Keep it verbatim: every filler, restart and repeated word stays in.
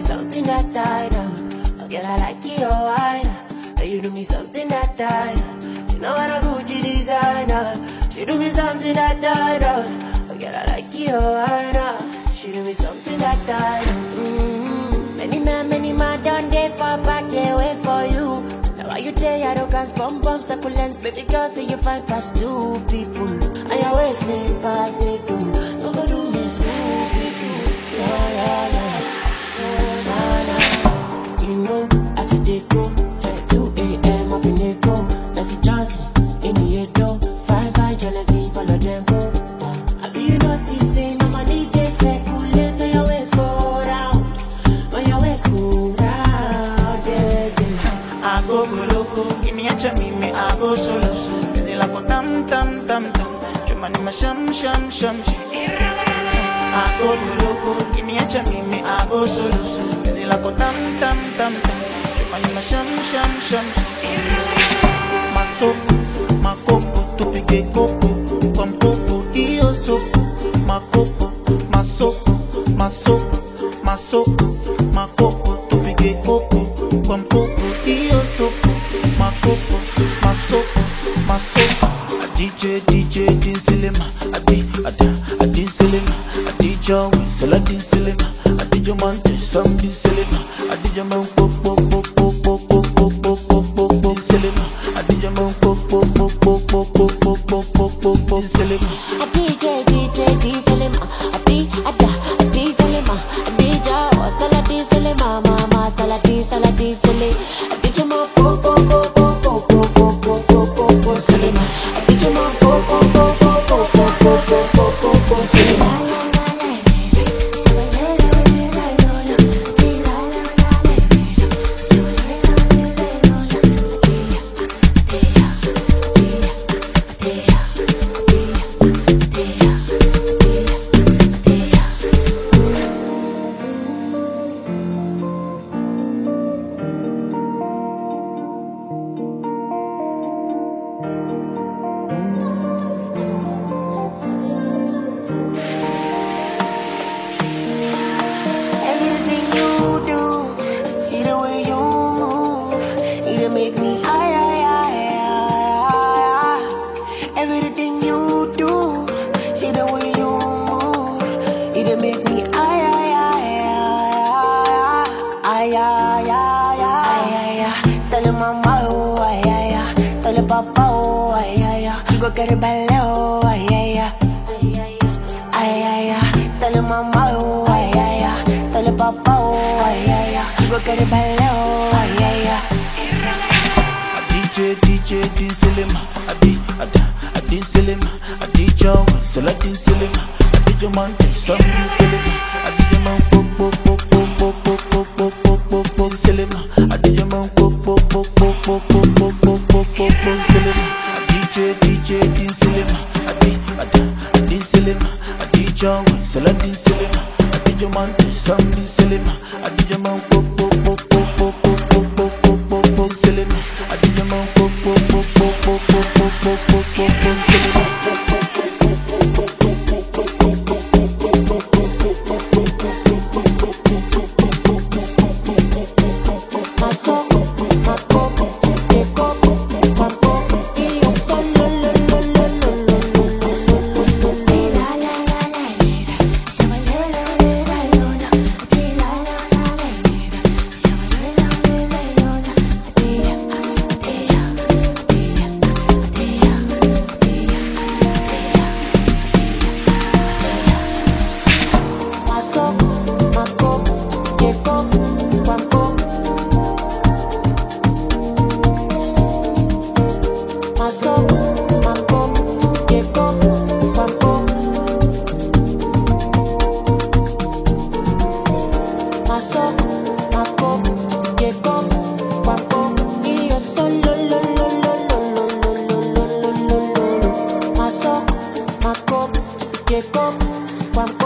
something that I know. Oh, girl, I like your wine. And you do me something that I know. You know I'm a Gucci designer. She do me something that I know. Oh, girl, I like your wine. She do me something that I know. Mm-hmm. Many man, many man done they fall back, they wait for you. Now why you there, arrogance, bum bum, succulence. Baby girl, say you find past two people. And you waste me past it too. Don't go do me smooth, people. Yeah, yeah, yeah. Oh, nah, nah. You know, I see they go. two a.m. up in the go. Nancy Johnson, in the door. Five, five, Genevieve, follow them go. I be you notice, say, no money, they circulate. When your waist go round. When your waist go round, yeah, yeah. I go go loco, give me a chummy, me I go solo. Busy like a tam tam tam tam. Chumani ma sham sham sham. I go go loco, give me a chummy, me I go solo. Busy like a tam tam tam tam. Chumani ma sham sham sham. My soap, my coco, to pick a coco, come coco, io soap. My coco, my soap, my soap, my soap, my coco, to pick a coco, come coco. Io soap, my coco, my soap, my soap. A D J, D J, din silema. A D, a da, a din silema. A D J, we sell a din silema. A D J man, some din silema. A D J man, pop, pop, pop, pop, pop, pop, pop, pop, pop, pop, pop, silema. A D J man, pop, pop, pop, pop, pop, pop, pop, pop, pop, pop, pop, silema. A D J, D J, D silema. A D, a da, a D silema. A D J, oh, sell a D silema. Mama, sell a D, sell a D silema. A D J man, pop, pop, pop, pop, pop, pop, pop, pop, pop, pop, pop, silema. A D J man, pop, pop, pop, pop, pop, pop, pop, pop, pop, pop, pop, silema. Make me high, high, high, high, high. Everything you do, see the way you move, it make me high, high, high, high, high, high, high. Tell your mama, oh, ay, ay, ay. Tell your papa, oh, ay, ay, ay. You go get it ballet, oh, ay, ay, ay, ay, ay, ay. Tell your mama, oh, ay, ay, ay. Tell your papa, oh, ay, ay, ay. You go get it ballet, oh, ay, ay, ay. D J, D J, din silema. A D, a da, a din silema. A D J, we sell a din silema. A D J man, some din silema. A D J man, pop, pop, pop, pop, pop, pop, pop, pop, pop, pop, silema. A D J man, pop, pop, pop, pop, pop, pop, pop, pop, pop, pop, pop, silema. A D J, D J, din silema. A D, a da, a din silema. A D J, we sell a din silema. A D J man, some din silema. A D J man, pop, pop, pop, pop, pop, pop, pop, pop, pop, pop, pop, silema. A D J man, pop, pop, pop, pop, pop, pop, pop, pop, pop, pop, pop, silema. One